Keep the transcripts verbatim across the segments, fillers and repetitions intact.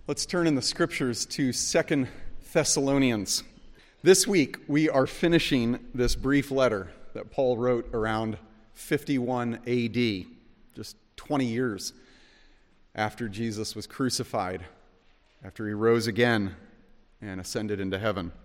Let's turn in the scriptures to Second Thessalonians. This week, we are finishing this brief letter that Paul wrote around fifty-one A D, just twenty years after Jesus was crucified, after he rose again and ascended into heaven.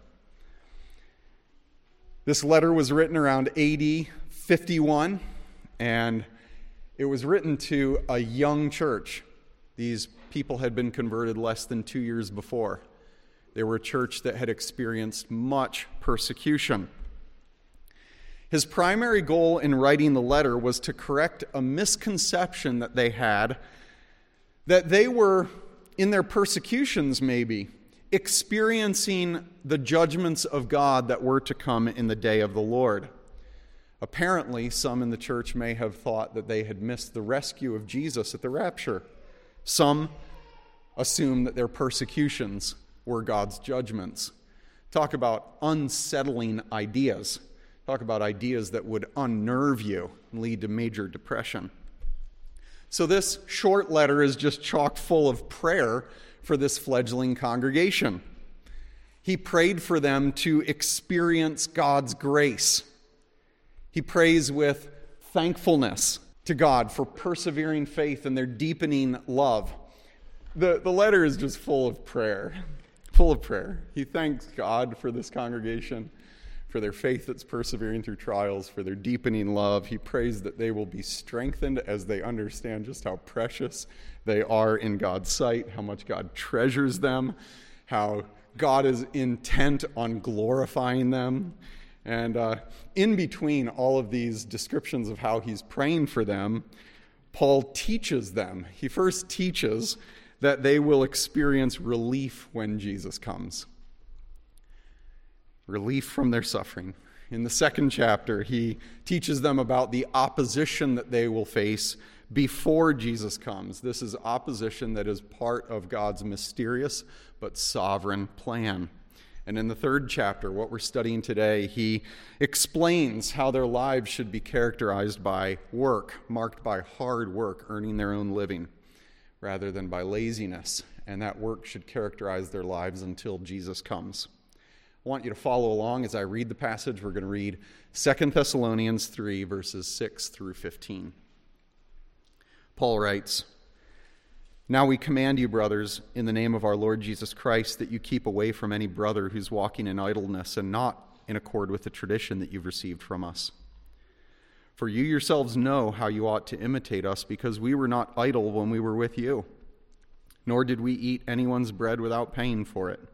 This letter was written around A D fifty-one, and it was written to a young church. These people had been converted less than two years before. They were a church that had experienced much persecution. His primary goal in writing the letter was to correct a misconception that they had, that they were, in their persecutions maybe, experiencing the judgments of God that were to come in the day of the Lord. Apparently, some in the church may have thought that they had missed the rescue of Jesus at the rapture. Some assume that their persecutions were God's judgments. Talk about unsettling ideas. Talk about ideas that would unnerve you and lead to major depression. So this short letter is just chock full of prayer for this fledgling congregation. He prayed for them to experience God's grace. He prays with thankfulness to God for persevering faith and their deepening love. The, the letter is just full of prayer, full of prayer. He thanks God for this congregation, for their faith that's persevering through trials, for their deepening love. He prays that they will be strengthened as they understand just how precious they are in God's sight, how much God treasures them, how God is intent on glorifying them. And uh, in between all of these descriptions of how he's praying for them, Paul teaches them. He first teaches that they will experience relief when Jesus comes. Relief from their suffering. In the second chapter, he teaches them about the opposition that they will face before Jesus comes. This is opposition that is part of God's mysterious but sovereign plan. And in the third chapter, what we're studying today, he explains how their lives should be characterized by work, marked by hard work, earning their own living, rather than by laziness. And that work should characterize their lives until Jesus comes. I want you to follow along as I read the passage. We're going to read Second Thessalonians three, verses six through fifteen. Paul writes, "Now we command you, brothers, in the name of our Lord Jesus Christ, that you keep away from any brother who's walking in idleness and not in accord with the tradition that you've received from us. For you yourselves know how you ought to imitate us, because we were not idle when we were with you, nor did we eat anyone's bread without paying for it.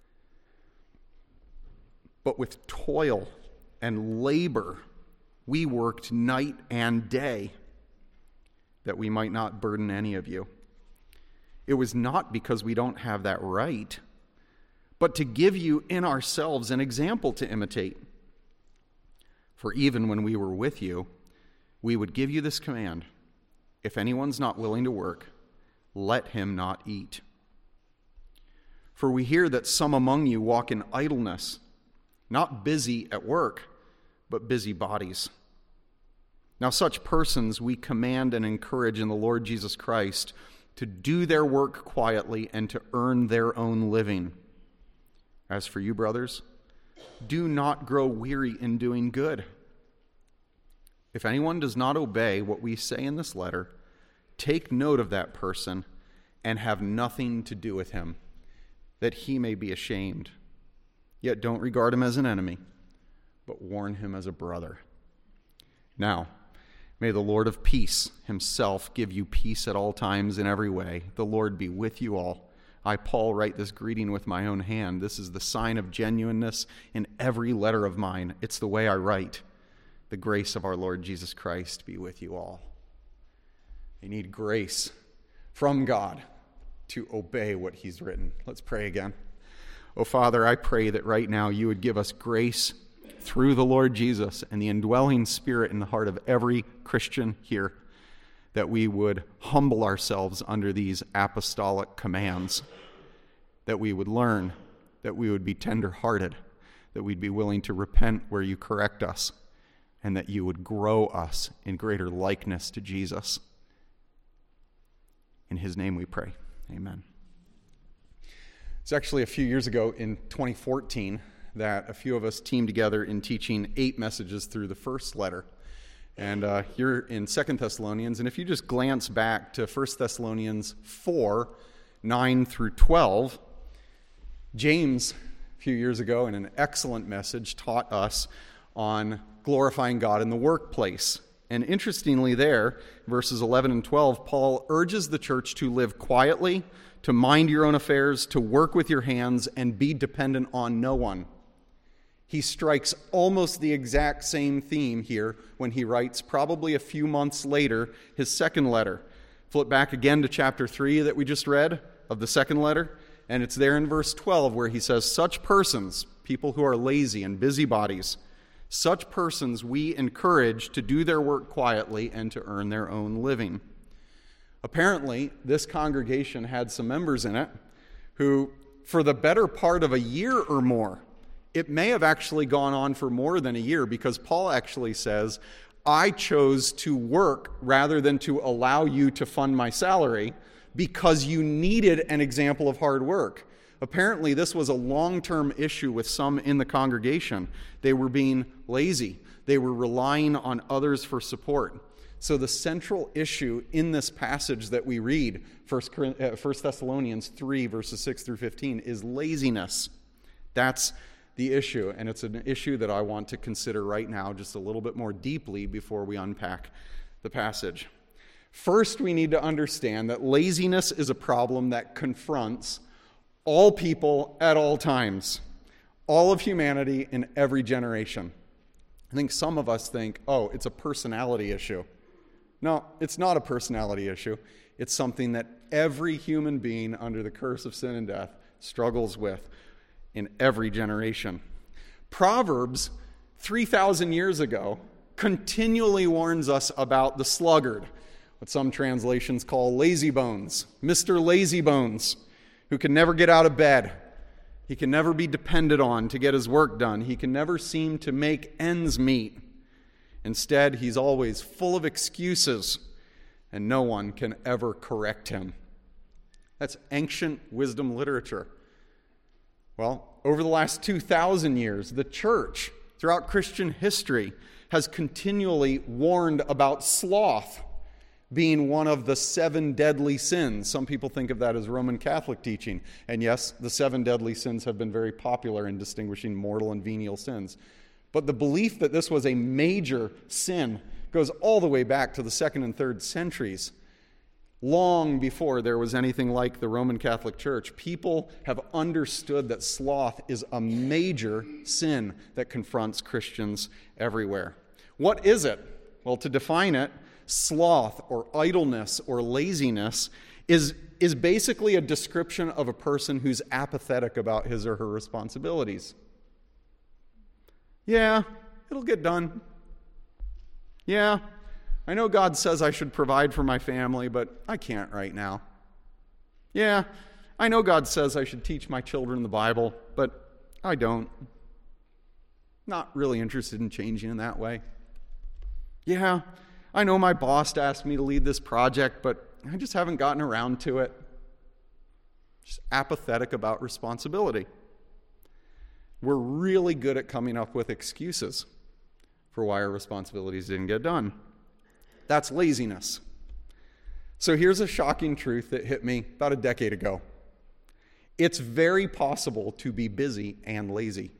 But with toil and labor we worked night and day, that we might not burden any of you. It was not because we don't have that right, but to give you in ourselves an example to imitate. For even when we were with you, we would give you this command: if anyone's not willing to work, let him not eat. For we hear that some among you walk in idleness, not busy at work, but busy bodies. Now such persons we command and encourage in the Lord Jesus Christ to do their work quietly and to earn their own living. As for you, brothers, do not grow weary in doing good. If anyone does not obey what we say in this letter, take note of that person and have nothing to do with him, that he may be ashamed. Yet don't regard him as an enemy, but warn him as a brother. Now, may the Lord of peace himself give you peace at all times in every way. The Lord be with you all. I, Paul, write this greeting with my own hand. This is the sign of genuineness in every letter of mine. It's the way I write. The grace of our Lord Jesus Christ be with you all." You need grace from God to obey what he's written. Let's pray again. Oh, Father, I pray that right now you would give us grace through the Lord Jesus and the indwelling Spirit in the heart of every Christian here, that we would humble ourselves under these apostolic commands, that we would learn, that we would be tender-hearted, that we'd be willing to repent where you correct us, and that you would grow us in greater likeness to Jesus. In his name we pray. Amen. It's actually a few years ago in twenty fourteen that a few of us teamed together in teaching eight messages through the first letter. And uh, you're in Second Thessalonians, and if you just glance back to First Thessalonians four, nine through twelve, James, a few years ago, in an excellent message, taught us on glorifying God in the workplace. And interestingly there, verses eleven and twelve, Paul urges the church to live quietly, to mind your own affairs, to work with your hands, and be dependent on no one. He strikes almost the exact same theme here when he writes, probably a few months later, his second letter. Flip back again to chapter three that we just read of the second letter, and it's there in verse twelve where he says, such persons, people who are lazy and busybodies, such persons we encourage to do their work quietly and to earn their own living. Apparently, this congregation had some members in it who, for the better part of a year or more, it may have actually gone on for more than a year, because Paul actually says, I chose to work rather than to allow you to fund my salary because you needed an example of hard work. Apparently, this was a long-term issue with some in the congregation. They were being lazy. They were relying on others for support. So the central issue in this passage that we read, First Thessalonians three, verses six through fifteen, is laziness. That's the issue, and it's an issue that I want to consider right now just a little bit more deeply before we unpack the passage. First, we need to understand that laziness is a problem that confronts all people at all times, all of humanity in every generation. I think some of us think, oh, it's a personality issue. No, it's not a personality issue. It's something that every human being under the curse of sin and death struggles with in every generation. Proverbs, three thousand years ago, continually warns us about the sluggard, what some translations call lazy bones, Mister Lazy Bones, who can never get out of bed. He can never be depended on to get his work done. He can never seem to make ends meet. Instead, he's always full of excuses, and no one can ever correct him. That's ancient wisdom literature. Well, over the last two thousand years, the church, throughout Christian history, has continually warned about sloth being one of the seven deadly sins. Some people think of that as Roman Catholic teaching. And yes, the seven deadly sins have been very popular in distinguishing mortal and venial sins. But the belief that this was a major sin goes all the way back to the second and third centuries. Long before there was anything like the Roman Catholic Church, people have understood that sloth is a major sin that confronts Christians everywhere. What is it? Well, to define it, sloth or idleness or laziness is, is basically a description of a person who's apathetic about his or her responsibilities. Yeah, it'll get done. Yeah, I know God says I should provide for my family, but I can't right now. Yeah, I know God says I should teach my children the Bible, but I don't. Not really interested in changing in that way. Yeah, I know my boss asked me to lead this project, but I just haven't gotten around to it. Just apathetic about responsibility. We're really good at coming up with excuses for why our responsibilities didn't get done. That's laziness. So here's a shocking truth that hit me about a decade ago. It's very possible to be busy and lazy.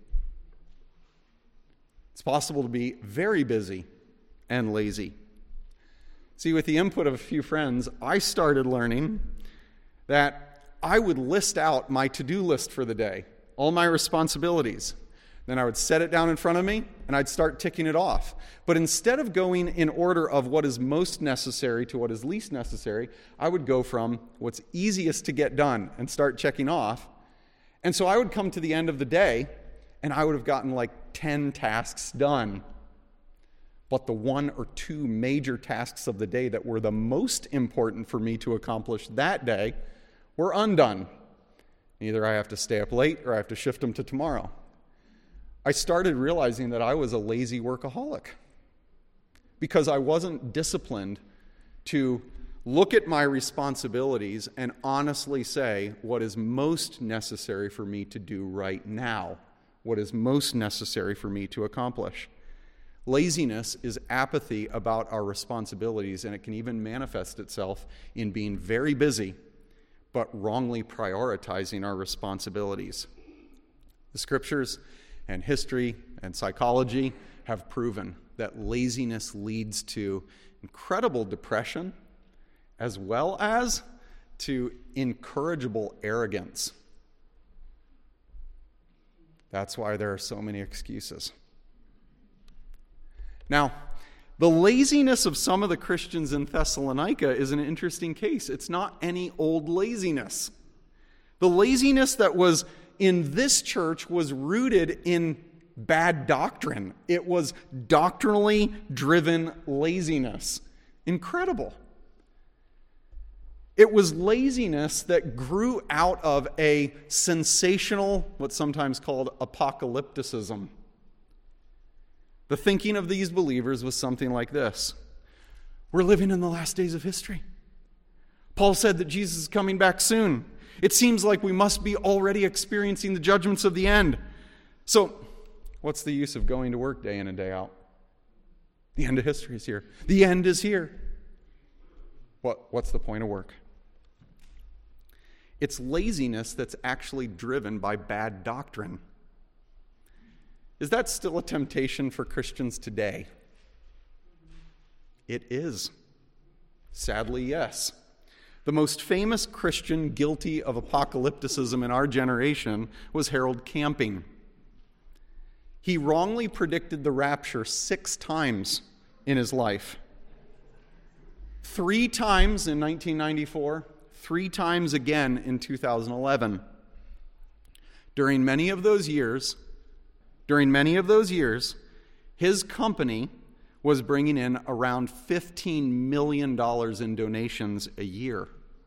It's possible to be very busy and lazy. See, with the input of a few friends, I started learning that I would list out my to-do list for the day, all my responsibilities. Then I would set it down in front of me, and I'd start ticking it off. But instead of going in order of what is most necessary to what is least necessary, I would go from what's easiest to get done and start checking off. And so I would come to the end of the day, and I would have gotten like ten tasks done. But the one or two major tasks of the day that were the most important for me to accomplish that day were undone. Either I have to stay up late or I have to shift them to tomorrow. I started realizing that I was a lazy workaholic because I wasn't disciplined to look at my responsibilities and honestly say what is most necessary for me to do right now, what is most necessary for me to accomplish. Laziness is apathy about our responsibilities, and it can even manifest itself in being very busy, but wrongly prioritizing our responsibilities. The scriptures and history and psychology have proven that laziness leads to incredible depression as well as to incorrigible arrogance. That's why there are so many excuses. Now, the laziness of some of the Christians in Thessalonica is an interesting case. It's not any old laziness. The laziness that was in this church was rooted in bad doctrine. It was doctrinally driven laziness. Incredible. It was laziness that grew out of a sensational, what's sometimes called apocalypticism. The thinking of these believers was something like this: we're living in the last days of history. Paul said that Jesus is coming back soon. It seems like we must be already experiencing the judgments of the end. So, what's the use of going to work day in and day out? The end of history is here. The end is here. What, what's the point of work? It's laziness that's actually driven by bad doctrine. Is that still a temptation for Christians today? It is. Sadly, yes. The most famous Christian guilty of apocalypticism in our generation was Harold Camping. He wrongly predicted the rapture six times in his life. Three times in nineteen ninety-four, three times again in two thousand eleven. During many of those years, during many of those years, his company was bringing in around fifteen million dollars in donations a year.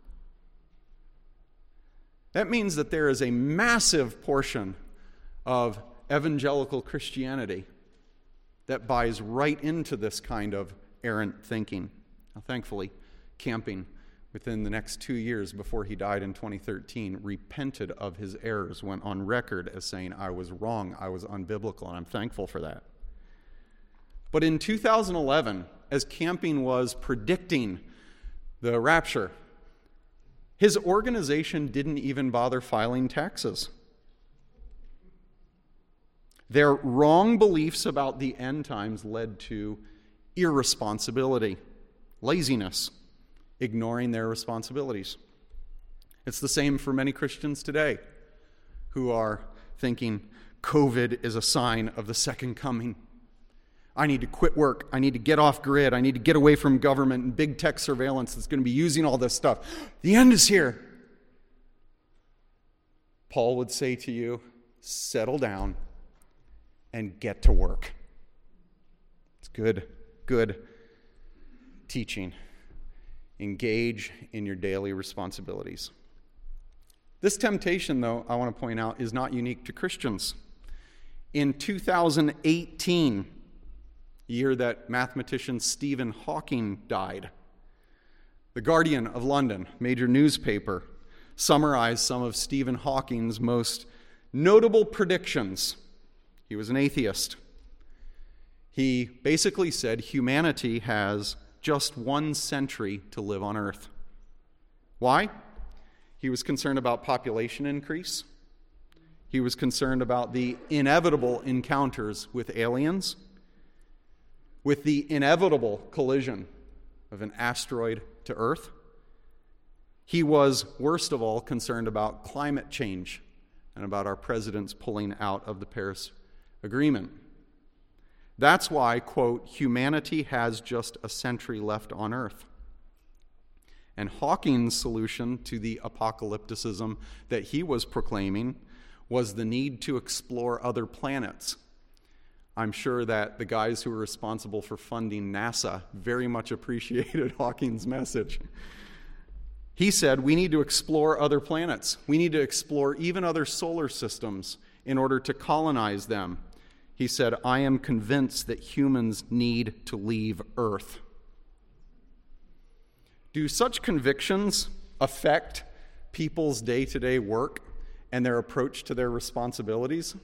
That means that there is a massive portion of evangelical Christianity that buys right into this kind of errant thinking. Now, thankfully, Camping, within the next two years before he died in twenty thirteen, repented of his errors, went on record as saying, I was wrong, I was unbiblical, and I'm thankful for that. But in two thousand eleven, as Camping was predicting the rapture, his organization didn't even bother filing taxes. Their wrong beliefs about the end times led to irresponsibility, laziness, ignoring their responsibilities. It's the same for many Christians today who are thinking COVID is a sign of the second coming. I need to quit work. I need to get off grid. I need to get away from government and big tech surveillance that's going to be using all this stuff. The end is here. Paul would say to you, settle down and get to work. It's good, good teaching. Engage in your daily responsibilities. This temptation, though, I want to point out, is not unique to Christians. In two thousand eighteen, the year that mathematician Stephen Hawking died, The Guardian of London, major newspaper, summarized some of Stephen Hawking's most notable predictions. He was an atheist. He basically said humanity has just one century to live on Earth. Why? He was concerned about population increase. He was concerned about the inevitable encounters with aliens, with the inevitable collision of an asteroid to Earth. He was, worst of all, concerned about climate change and about our president's pulling out of the Paris Agreement. That's why, quote, humanity has just a century left on Earth. And Hawking's solution to the apocalypticism that he was proclaiming was the need to explore other planets. I'm sure that the guys who were responsible for funding NASA very much appreciated Hawking's message. He said, we need to explore other planets. We need to explore even other solar systems in order to colonize them. He said, I am convinced that humans need to leave Earth. Do such convictions affect people's day-to-day work and their approach to their responsibilities?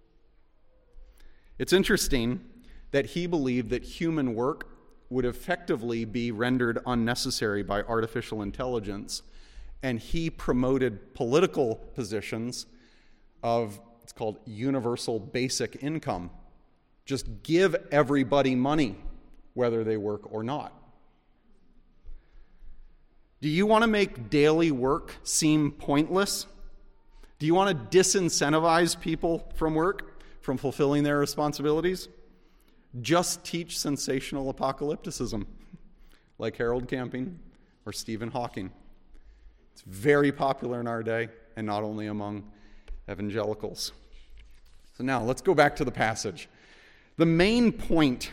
It's interesting that he believed that human work would effectively be rendered unnecessary by artificial intelligence, and he promoted political positions of, it's called universal basic income. Just give everybody money, whether they work or not. Do you want to make daily work seem pointless? Do you want to disincentivize people from work, from fulfilling their responsibilities? Just teach sensational apocalypticism, like Harold Camping or Stephen Hawking. It's very popular in our day, and not only among evangelicals. So now, let's go back to the passage. The main point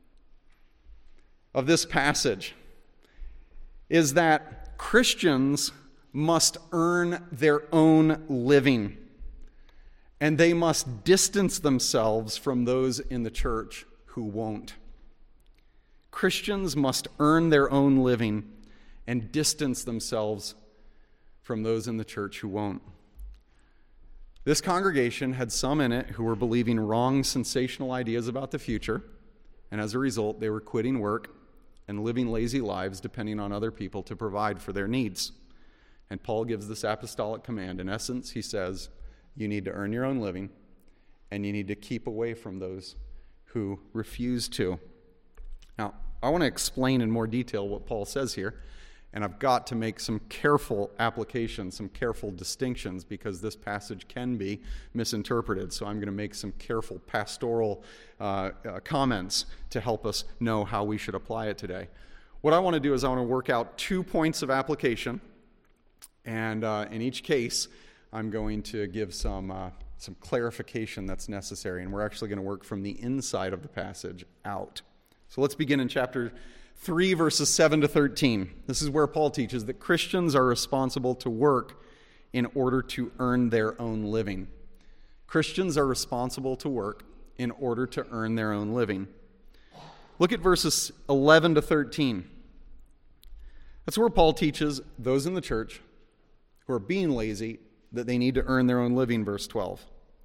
of this passage is that Christians must earn their own living, and they must distance themselves from those in the church who won't. Christians must earn their own living and distance themselves from those in the church who won't. This congregation had some in it who were believing wrong, sensational ideas about the future, and as a result, they were quitting work and living lazy lives depending on other people to provide for their needs. And Paul gives this apostolic command. In essence, he says, you need to earn your own living, and you need to keep away from those who refuse to. Now, I want to explain in more detail what Paul says here, and I've got to make some careful applications, some careful distinctions, because this passage can be misinterpreted. So I'm going to make some careful pastoral uh, uh, comments to help us know how we should apply it today. What I want to do is I want to work out two points of application, and uh, in each case, I'm going to give some uh, some clarification that's necessary, and we're actually going to work from the inside of the passage out. So let's begin in chapter three, verses seven to thirteen. This is where Paul teaches that Christians are responsible to work in order to earn their own living. Christians are responsible to work in order to earn their own living. Look at verses eleven to thirteen. That's where Paul teaches those in the church who are being lazy that they need to earn their own living, verse twelve.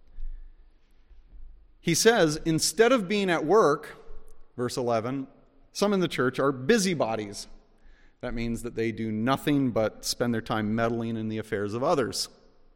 He says, instead of being at work, verse eleven, some in the church are busybodies. That means that they do nothing but spend their time meddling in the affairs of others.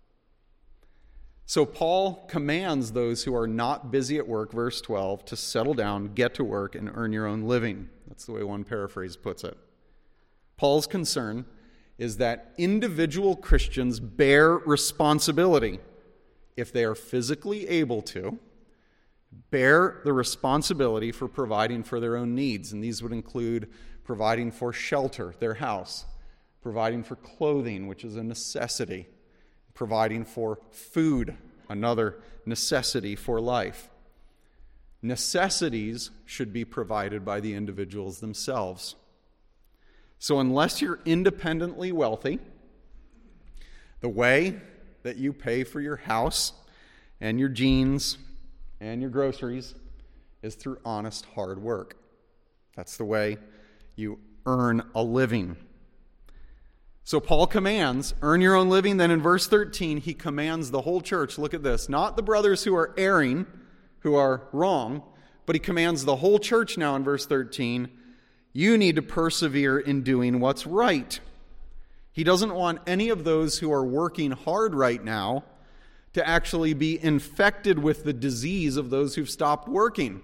So Paul commands those who are not busy at work, verse twelve, to settle down, get to work, and earn your own living. That's the way one paraphrase puts it. Paul's concern is that individual Christians bear responsibility, if they are physically able to, bear the responsibility for providing for their own needs. And these would include providing for shelter, their house, providing for clothing, which is a necessity, providing for food, another necessity for life. Necessities should be provided by the individuals themselves. So unless you're independently wealthy, the way that you pay for your house and your jeans and your groceries is through honest, hard work. That's the way you earn a living. So Paul commands, earn your own living. Then in verse thirteen, he commands the whole church, look at this, not the brothers who are erring, who are wrong, but he commands the whole church now in verse thirteen, you need to persevere in doing what's right. He doesn't want any of those who are working hard right now to actually be infected with the disease of those who've stopped working.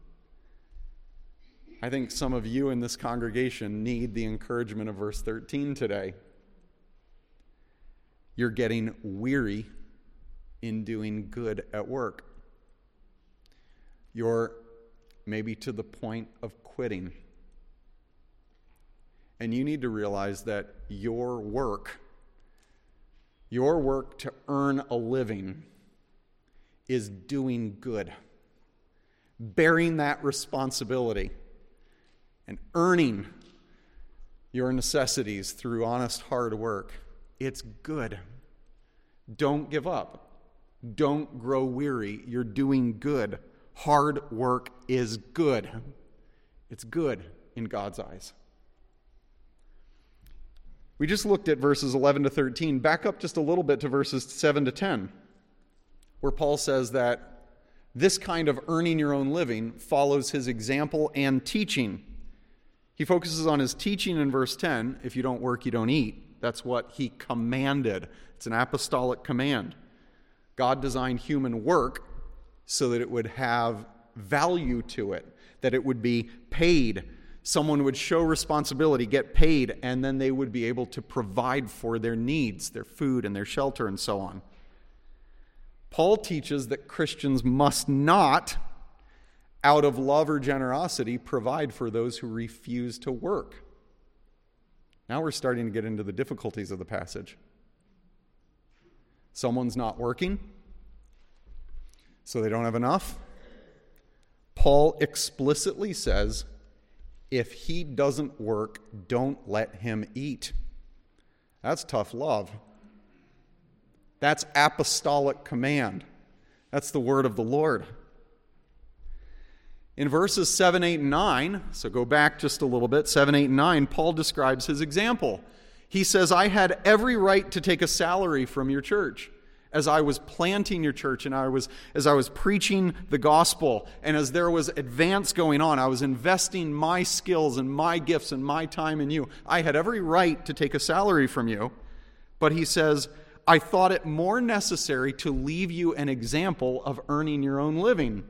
I think some of you in this congregation need the encouragement of verse thirteen today. You're getting weary in doing good at work. You're maybe to the point of quitting. And you need to realize that your work, your work to earn a living, is doing good. Bearing that responsibility and earning your necessities through honest hard work, it's good. Don't give up. Don't grow weary. You're doing good. Hard work is good. It's good in God's eyes. We just looked at verses eleven to thirteen. Back up just a little bit to verses seven to ten, where Paul says that this kind of earning your own living follows his example and teaching. He focuses on his teaching in verse ten. If you don't work, you don't eat. That's what he commanded. It's an apostolic command. God designed human work so that it would have value to it, that it would be paid. Someone would show responsibility, get paid, and then they would be able to provide for their needs, their food and their shelter and so on. Paul teaches that Christians must not, out of love or generosity, provide for those who refuse to work. Now we're starting to get into the difficulties of the passage. Someone's not working, so they don't have enough. Paul explicitly says, if he doesn't work, don't let him eat. That's tough love. That's apostolic command. That's the word of the Lord. In verses seven, eight, and nine, so go back just a little bit, seven, eight, and nine, Paul describes his example. He says, I had every right to take a salary from your church as I was planting your church and I was as I was preaching the gospel, and as there was advance going on, I was investing my skills and my gifts and my time in you. I had every right to take a salary from you. But he says, I thought it more necessary to leave you an example of earning your own living.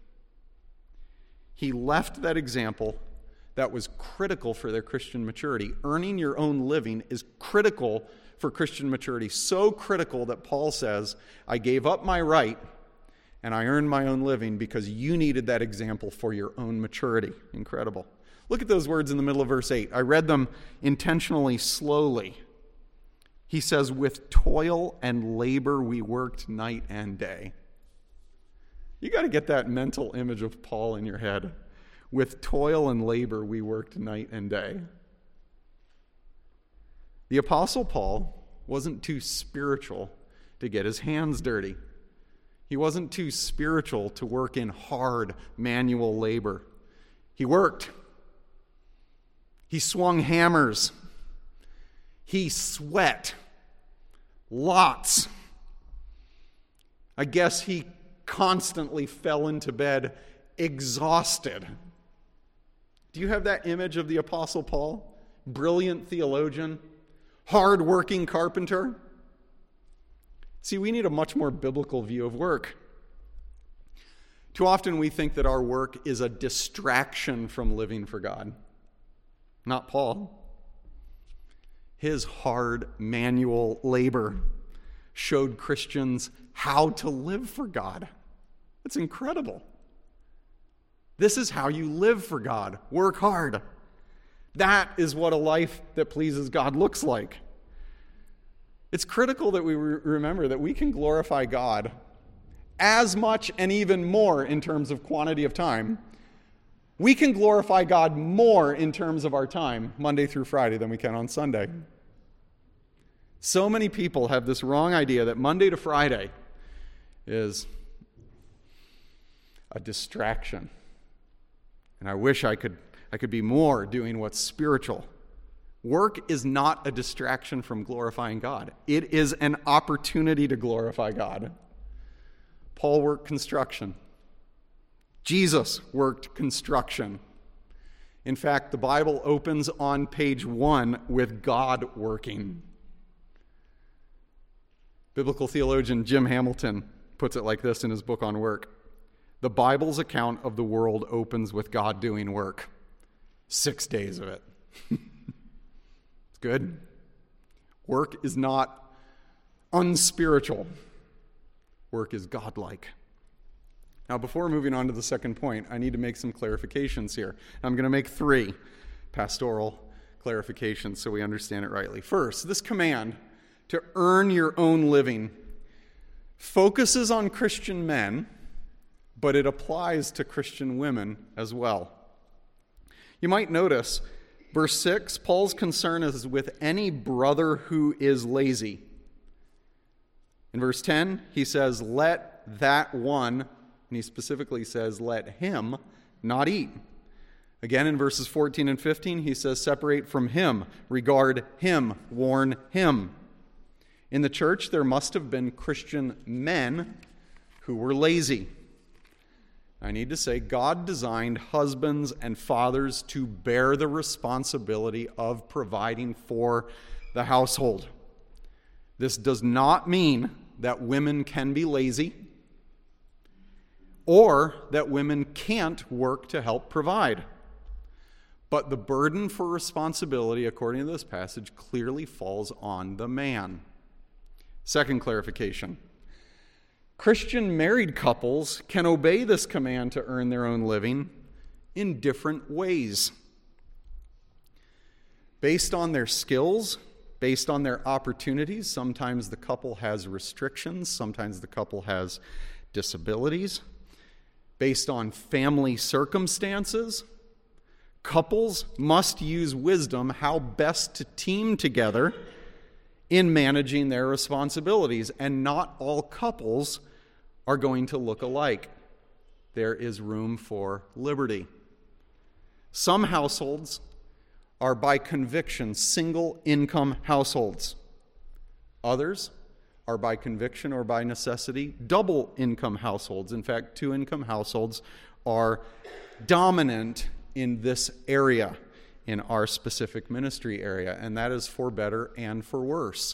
He left that example that was critical for their Christian maturity. Earning your own living is critical for Christian maturity, so critical that Paul says, I gave up my right and I earned my own living because you needed that example for your own maturity. Incredible. Look at those words in the middle of verse eight. I read them intentionally slowly. He says, with toil and labor we worked night and day. You got to get that mental image of Paul in your head. With toil and labor we worked night and day. The Apostle Paul wasn't too spiritual to get his hands dirty. He wasn't too spiritual to work in hard manual labor. He worked. He swung hammers. He sweat. Lots. I guess he constantly fell into bed exhausted. Do you have that image of the Apostle Paul? Brilliant theologian, hard-working carpenter. See, we need a much more biblical view of work. Too often we think that our work is a distraction from living for God. Not Paul. His hard manual labor showed Christians how to live for God. It's incredible. This is how you live for God. Work hard. That is what a life that pleases God looks like. It's critical that we re- remember that we can glorify God as much and even more in terms of quantity of time. We can glorify God more in terms of our time, Monday through Friday, than we can on Sunday. So many people have this wrong idea that Monday to Friday is a distraction. And I wish I could I could be more doing what's spiritual. Work is not a distraction from glorifying God. It is an opportunity to glorify God. Paul worked construction. Jesus worked construction. In fact, the Bible opens on page one with God working. Biblical theologian Jim Hamilton puts it like this in his book on work. The Bible's account of the world opens with God doing work. Six days of it. It's good. Work is not unspiritual. Work is godlike. Now, before moving on to the second point, I need to make some clarifications here. I'm going to make three pastoral clarifications so we understand it rightly. First, this command to earn your own living focuses on Christian men, but it applies to Christian women as well. You might notice, verse six, Paul's concern is with any brother who is lazy. In verse ten, he says, let that one, and he specifically says, let him not eat. Again, in verses fourteen and fifteen, he says, separate from him, regard him, warn him. In the church, there must have been Christian men who were lazy. I need to say, God designed husbands and fathers to bear the responsibility of providing for the household. This does not mean that women can be lazy or that women can't work to help provide. But the burden for responsibility, according to this passage, clearly falls on the man. Second clarification. Christian married couples can obey this command to earn their own living in different ways. Based on their skills, based on their opportunities, sometimes the couple has restrictions, sometimes the couple has disabilities. Based on family circumstances, couples must use wisdom how best to team together in managing their responsibilities, and not all couples are going to look alike. There is room for liberty. Some households are by conviction single-income households. Others are by conviction or by necessity double-income households. In fact, two-income households are dominant in this area, in our specific ministry area, and that is for better and for worse.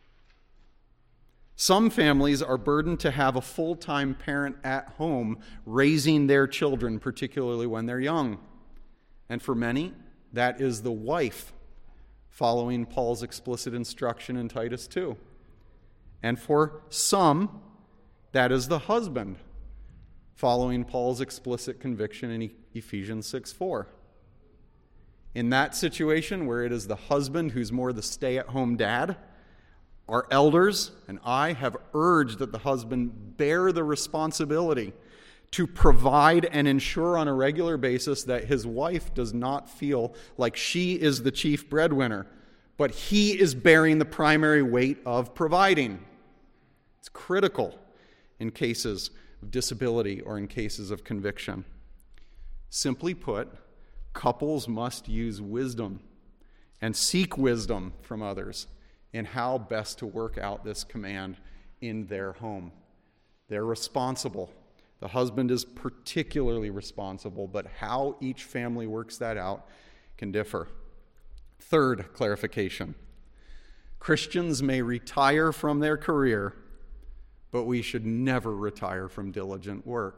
Some families are burdened to have a full-time parent at home raising their children, particularly when they're young. And for many, that is the wife, following Paul's explicit instruction in Titus two. And for some, that is the husband, following Paul's explicit conviction in Ephesians six four. In that situation, where it is the husband who's more the stay-at-home dad, our elders and I have urged that the husband bear the responsibility to provide and ensure on a regular basis that his wife does not feel like she is the chief breadwinner, but he is bearing the primary weight of providing. It's critical in cases of disability or in cases of conviction. Simply put, couples must use wisdom and seek wisdom from others in how best to work out this command in their home. They're responsible. The husband is particularly responsible, but how each family works that out can differ. Third clarification. Christians may retire from their career, but we should never retire from diligent work.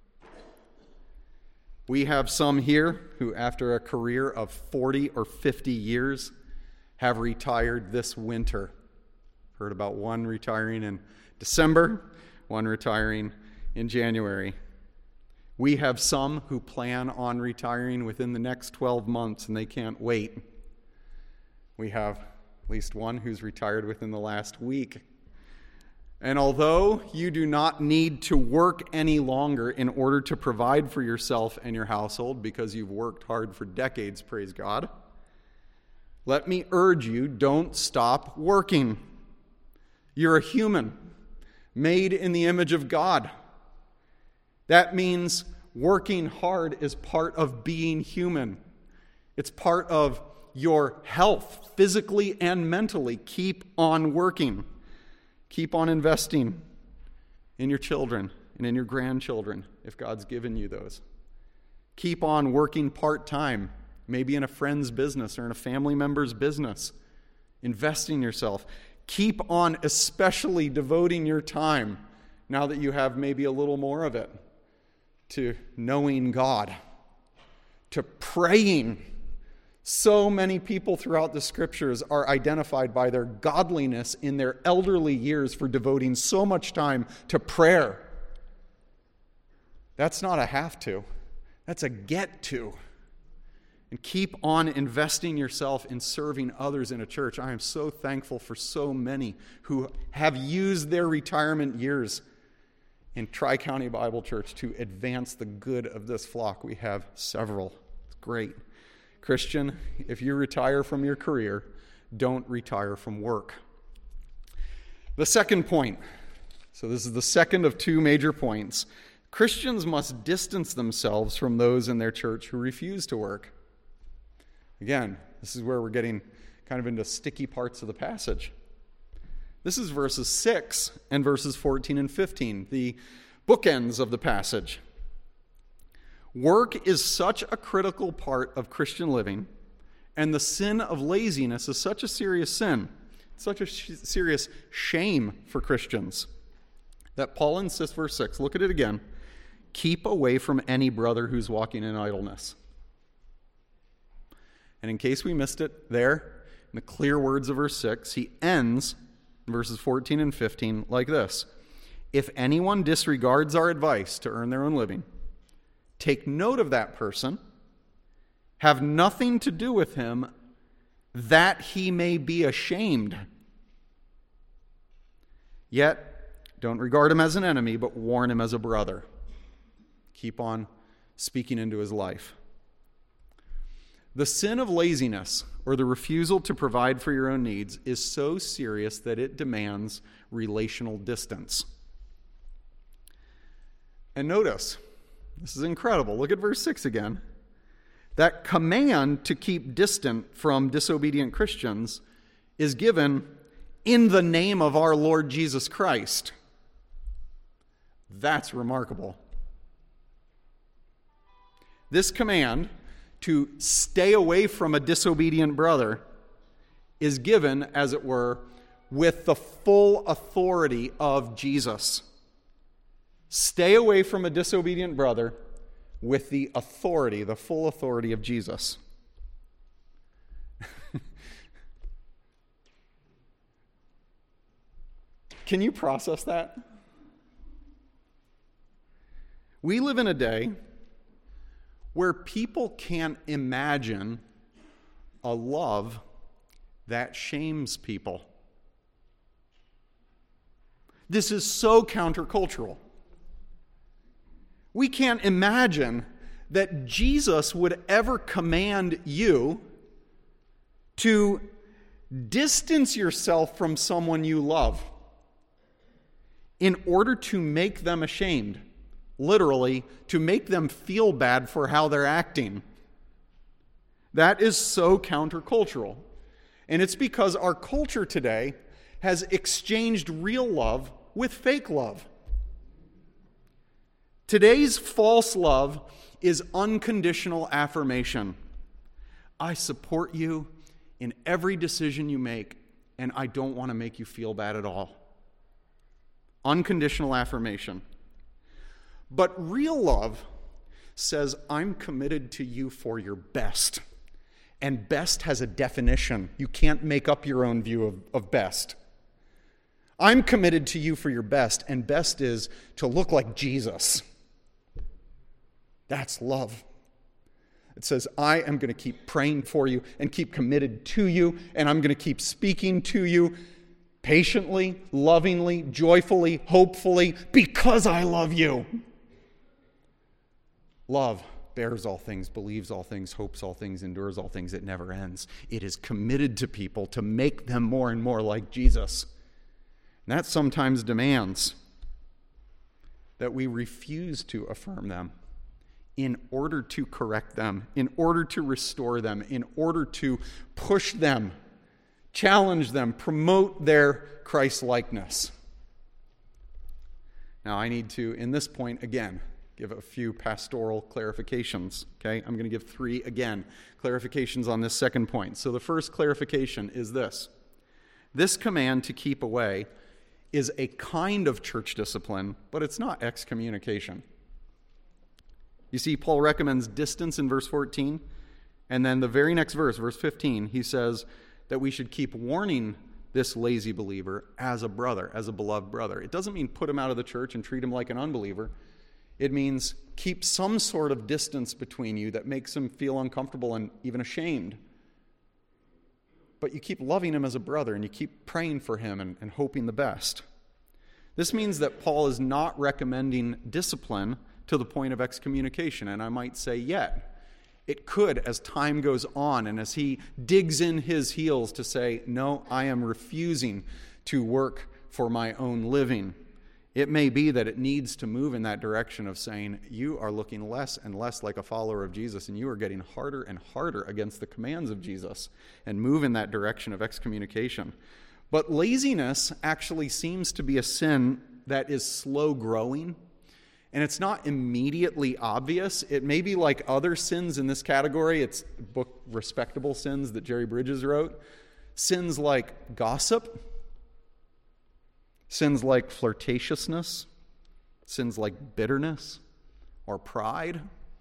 We have some here who, after a career of forty or fifty years, have retired this winter. Heard about one retiring in December, one retiring in January. We have some who plan on retiring within the next twelve months, and they can't wait. We have at least one who's retired within the last week. And although you do not need to work any longer in order to provide for yourself and your household, because you've worked hard for decades, praise God, let me urge you, don't stop working. You're a human, made in the image of God. That means working hard is part of being human. It's part of your health, physically and mentally. Keep on working. Keep on investing in your children and in your grandchildren, if God's given you those. Keep on working part-time, maybe in a friend's business or in a family member's business. Invest in yourself. Keep on especially devoting your time, now that you have maybe a little more of it, to knowing God, to praying. So many people throughout the Scriptures are identified by their godliness in their elderly years for devoting so much time to prayer. That's not a have to. That's a get to. And keep on investing yourself in serving others in a church. I am so thankful for so many who have used their retirement years in Tri-County Bible Church to advance the good of this flock. We have several. It's great. Christian, if you retire from your career, don't retire from work. The second point, so this is the second of two major points. Christians must distance themselves from those in their church who refuse to work. Again, this is where we're getting kind of into sticky parts of the passage. This is verses six and verses fourteen and fifteen, the bookends of the passage. Work is such a critical part of Christian living, and the sin of laziness is such a serious sin, such a sh- serious shame for Christians, that Paul insists, verse six, look at it again, keep away from any brother who's walking in idleness. And in case we missed it there, in the clear words of verse six, he ends verses fourteen and fifteen like this. If anyone disregards our advice to earn their own living, take note of that person, have nothing to do with him, that he may be ashamed. Yet, don't regard him as an enemy, but warn him as a brother. Keep on speaking into his life. The sin of laziness, or the refusal to provide for your own needs, is so serious that it demands relational distance. And notice, this is incredible. Look at verse six again. That command to keep distant from disobedient Christians is given in the name of our Lord Jesus Christ. That's remarkable. This command to stay away from a disobedient brother is given, as it were, with the full authority of Jesus. Stay away from a disobedient brother with the authority, the full authority of Jesus. Can you process that? We live in a day where people can't imagine a love that shames people. This is so countercultural. We can't imagine that Jesus would ever command you to distance yourself from someone you love in order to make them ashamed. Literally, to make them feel bad for how they're acting. That is so countercultural. And it's because our culture today has exchanged real love with fake love. Today's false love is unconditional affirmation. I support you in every decision you make, and I don't want to make you feel bad at all. Unconditional affirmation. But real love says, I'm committed to you for your best. And best has a definition. You can't make up your own view of, of best. I'm committed to you for your best, and best is to look like Jesus. That's love. It says, I am going to keep praying for you and keep committed to you, and I'm going to keep speaking to you patiently, lovingly, joyfully, hopefully, because I love you. Love bears all things, believes all things, hopes all things, endures all things. It never ends. It is committed to people to make them more and more like Jesus. And that sometimes demands that we refuse to affirm them in order to correct them, in order to restore them, in order to push them, challenge them, promote their Christ-likeness. Now, I need to, in this point, again, give a few pastoral clarifications, okay? I'm going to give three, again, clarifications on this second point. So the first clarification is this. This command to keep away is a kind of church discipline, but it's not excommunication. You see, Paul recommends distance in verse fourteen, and then the very next verse, verse fifteen, he says that we should keep warning this lazy believer as a brother, as a beloved brother. It doesn't mean put him out of the church and treat him like an unbeliever. It means keep some sort of distance between you that makes him feel uncomfortable and even ashamed. But you keep loving him as a brother, and you keep praying for him and, and hoping the best. This means that Paul is not recommending discipline to the point of excommunication, and I might say yet. It could, as time goes on and as he digs in his heels to say, no, I am refusing to work for my own living. It may be that it needs to move in that direction of saying, you are looking less and less like a follower of Jesus, and you are getting harder and harder against the commands of Jesus, and move in that direction of excommunication. But laziness actually seems to be a sin that is slow growing, and it's not immediately obvious. It may be like other sins in this category. It's the book Respectable Sins that Jerry Bridges wrote. Sins like gossip, sins like flirtatiousness, sins like bitterness or pride.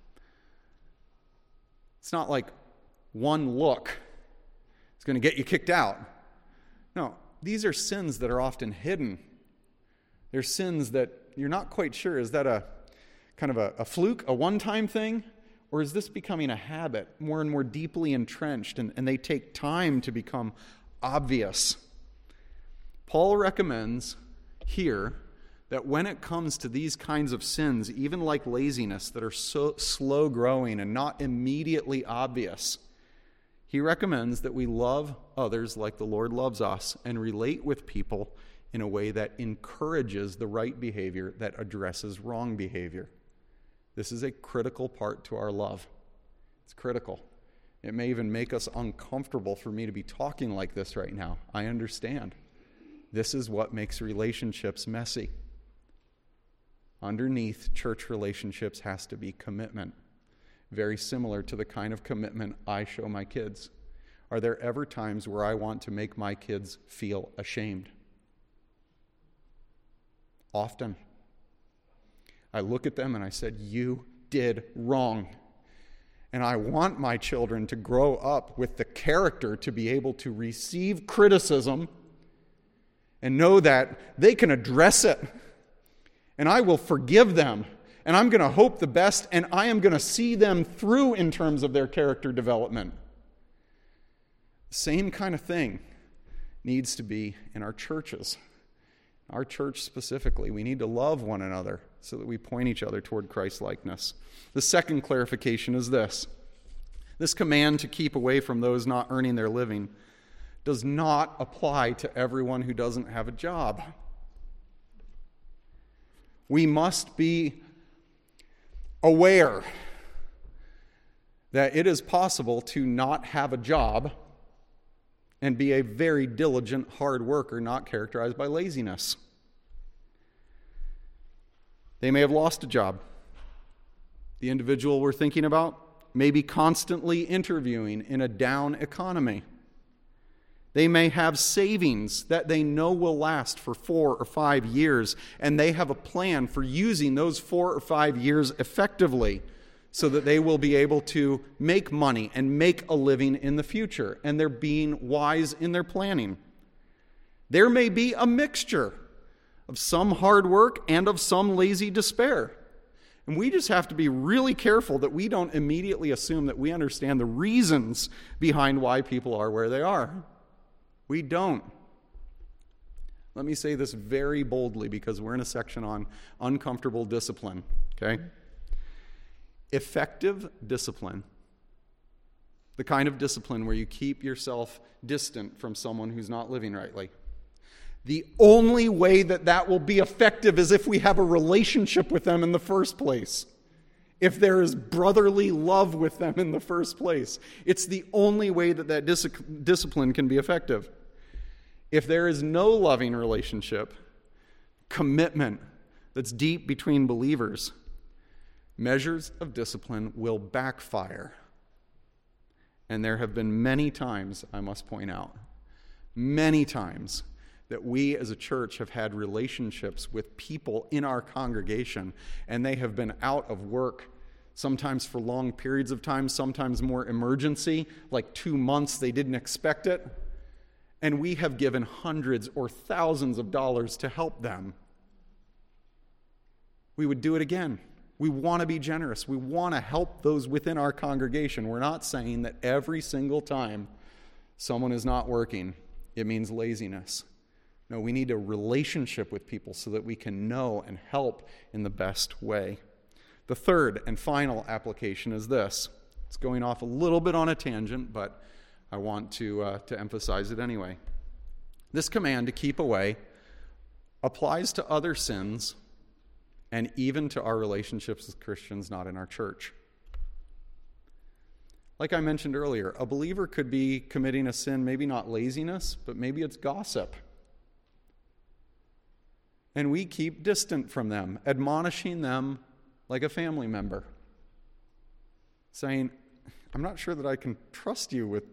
It's not like one look is going to get you kicked out. No, these are sins that are often hidden. They're sins that you're not quite sure, is that a kind of a, a fluke, a one-time thing? Or is this becoming a habit, more and more deeply entrenched, and, and they take time to become obvious? Paul recommends here that when it comes to these kinds of sins, even like laziness that are so slow growing and not immediately obvious, he recommends that we love others like the Lord loves us and relate with people in a way that encourages the right behavior that addresses wrong behavior. This is a critical part to our love. It's critical. It may even make us uncomfortable for me to be talking like this right now. I understand. This is what makes relationships messy. Underneath church relationships has to be commitment, very similar to the kind of commitment I show my kids. Are there ever times where I want to make my kids feel ashamed? Often. I look at them and I said, you did wrong. And I want my children to grow up with the character to be able to receive criticism and know that they can address it. And I will forgive them. And I'm going to hope the best, and I am going to see them through in terms of their character development. Same kind of thing needs to be in our churches. Our church specifically. We need to love one another so that we point each other toward Christ-likeness. The second clarification is this. This command to keep away from those not earning their living does not apply to everyone who doesn't have a job. We must be aware that it is possible to not have a job and be a very diligent, hard worker, not characterized by laziness. They may have lost a job. The individual we're thinking about may be constantly interviewing in a down economy. They may have savings that they know will last for four or five years, and they have a plan for using those four or five years effectively so that they will be able to make money and make a living in the future, and they're being wise in their planning. There may be a mixture of some hard work and of some lazy despair. And we just have to be really careful that we don't immediately assume that we understand the reasons behind why people are where they are. We don't. Let me say this very boldly because we're in a section on uncomfortable discipline, okay? Effective discipline, the kind of discipline where you keep yourself distant from someone who's not living rightly. The only way that that will be effective is if we have a relationship with them in the first place. If there is brotherly love with them in the first place. It's the only way that that dis- discipline can be effective. If there is no loving relationship, commitment that's deep between believers, measures of discipline will backfire. And there have been many times, I must point out, many times that we as a church have had relationships with people in our congregation, and they have been out of work, sometimes for long periods of time, sometimes more emergency, like two months, they didn't expect it. And we have given hundreds or thousands of dollars to help them. We would do it again. We want to be generous. We want to help those within our congregation. We're not saying that every single time someone is not working, it means laziness. No, we need a relationship with people so that we can know and help in the best way. The third and final application is this. It's going off a little bit on a tangent, but I want to uh, to emphasize it anyway. This command to keep away applies to other sins and even to our relationships with Christians not in our church. Like I mentioned earlier, a believer could be committing a sin, maybe not laziness, but maybe it's gossip. And we keep distant from them, admonishing them like a family member, saying, I'm not sure that I can trust you with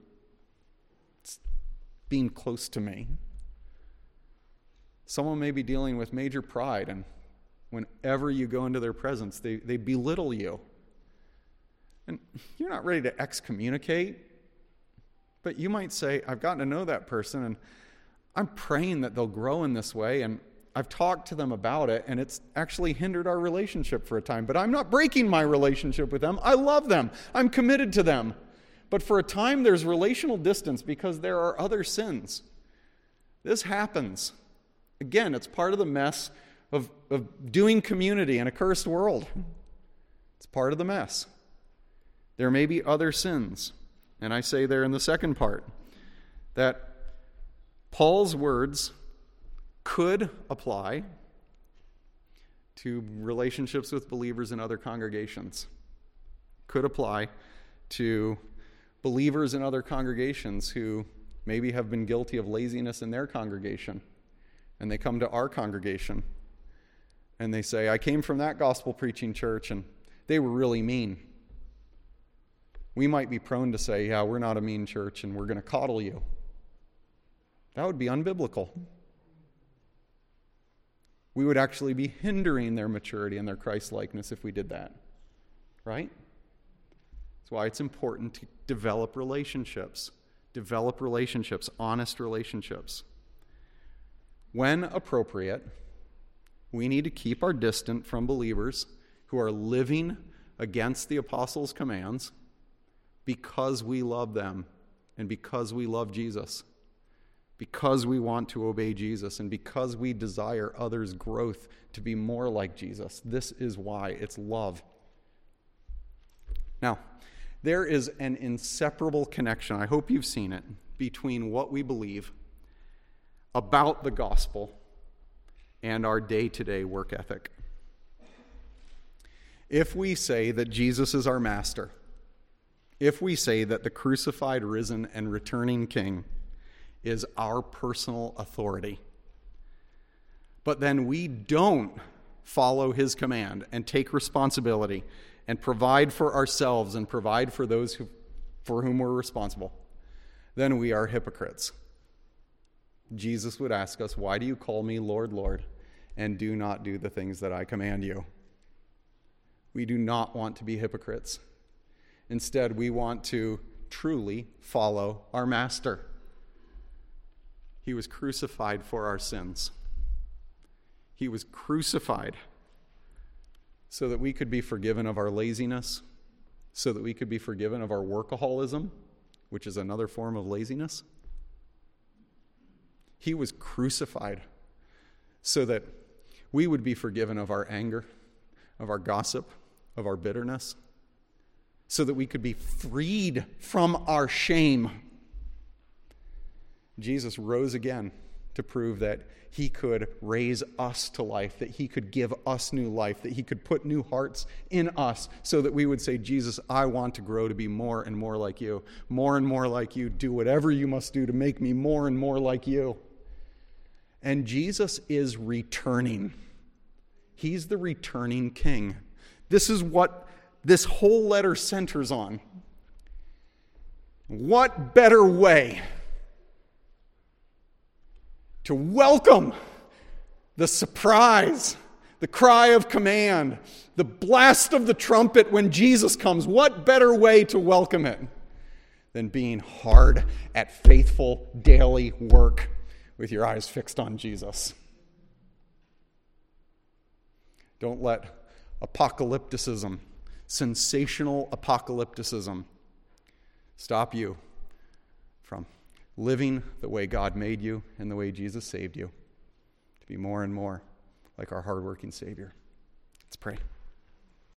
being close to me. Someone may be dealing with major pride, and whenever you go into their presence, they, they belittle you. And you're not ready to excommunicate, but you might say, I've gotten to know that person, and I'm praying that they'll grow in this way, and I've talked to them about it, and it's actually hindered our relationship for a time, but I'm not breaking my relationship with them. I love them. I'm committed to them. But for a time, there's relational distance because there are other sins. This happens. Again, it's part of the mess of, of doing community in a cursed world. It's part of the mess. There may be other sins. And I say there in the second part that Paul's words could apply to relationships with believers in other congregations. Could apply to believers in other congregations who maybe have been guilty of laziness in their congregation. And they come to our congregation and they say, I came from that gospel preaching church and they were really mean. We might be prone to say, yeah, we're not a mean church and we're going to coddle you. That would be unbiblical. We would actually be hindering their maturity and their Christ-likeness if we did that. Right? That's why it's important to develop relationships. Develop relationships, honest relationships. When appropriate, we need to keep our distance from believers who are living against the apostles' commands because we love them and because we love Jesus, because we want to obey Jesus, and because we desire others' growth to be more like Jesus. This is why. It's love. Now, there is an inseparable connection, I hope you've seen it, between what we believe about the gospel and our day-to-day work ethic. If we say that Jesus is our master, if we say that the crucified, risen, and returning King is our personal authority, but then we don't follow his command and take responsibility and provide for ourselves and provide for those who, for whom we're responsible, then we are hypocrites. Jesus would ask us, why do you call me Lord, Lord, and do not do the things that I command you? We do not want to be hypocrites. Instead, we want to truly follow our master. He was crucified for our sins. He was crucified so that we could be forgiven of our laziness, so that we could be forgiven of our workaholism, which is another form of laziness. He was crucified so that we would be forgiven of our anger, of our gossip, of our bitterness, so that we could be freed from our shame. Jesus rose again to prove that he could raise us to life, that he could give us new life, that he could put new hearts in us so that we would say, Jesus, I want to grow to be more and more like you, more and more like you. Do whatever you must do to make me more and more like you. And Jesus is returning. He's the returning King. This is what this whole letter centers on. What better way to welcome the surprise, the cry of command, the blast of the trumpet when Jesus comes? What better way to welcome it than being hard at faithful daily work with your eyes fixed on Jesus? Don't let apocalypticism, sensational apocalypticism, stop you from living the way God made you and the way Jesus saved you, to be more and more like our hardworking Savior. Let's pray.